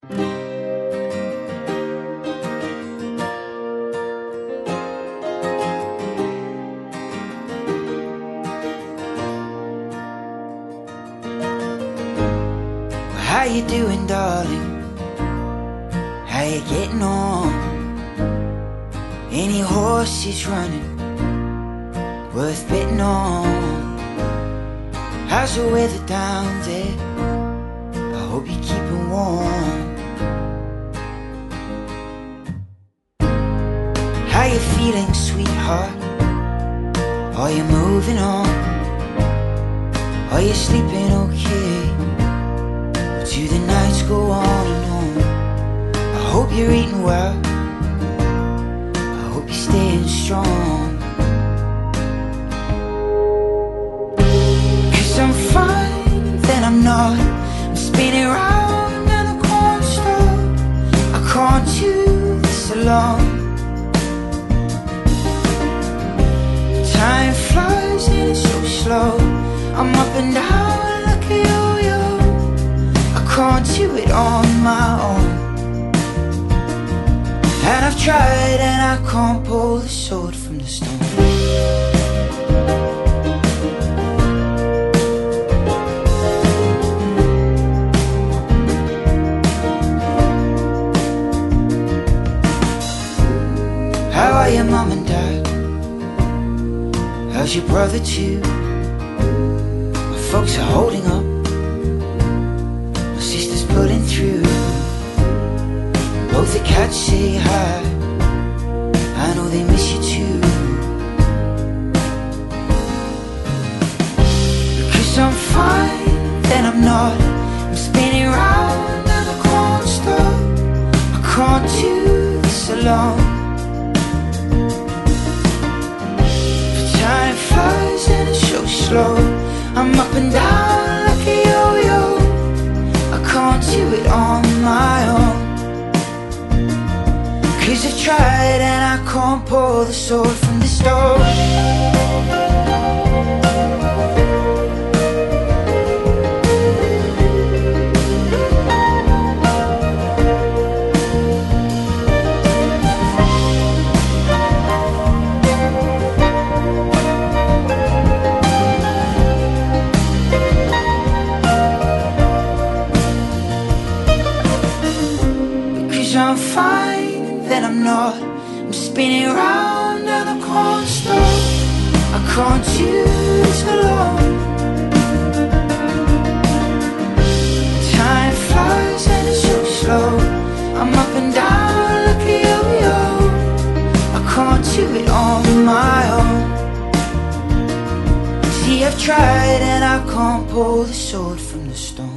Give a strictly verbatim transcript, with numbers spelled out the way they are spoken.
How you doing, darling? How you getting on? Any horses running worth betting on? How's the weather down there? I hope you're keeping warm. How you feeling, sweetheart? Are you moving on? Are you sleeping okay? Or do the nights go on and on? I hope you're eating well, I hope you're staying strong. Cause I'm fine, then I'm not. I'm spinning round and I can't stop. I can't do this alone. Time flies and it's so slow. I'm up and down like a yo-yo. I can't do it on my own. And I've tried and I can't pull the sword from the stone. How are your mom and dad? How's your brother too? My folks are holding up, my sister's pulling through. Both the cats say hi, I know they miss you too. Because I'm fine, then I'm not. I'm spinning round and I can't stop. I can't do this alone. Time flies and it's so slow. I'm up and down like a yo-yo. I can't do it on my own. Cause I've tried and I can't pull the sword from the stone. I'm fine, then I'm not. I'm spinning round and I can't stop. I can't do this alone. Time flies and it's so slow. I'm up and down like a yo-yo. I can't do it on my own. See, I've tried and I can't pull the sword from the stone.